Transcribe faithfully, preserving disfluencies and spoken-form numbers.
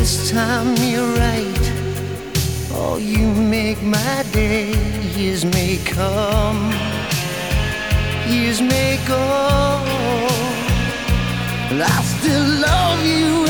this time you're right. Oh, you make my day. Years may come, years may go, but I still love you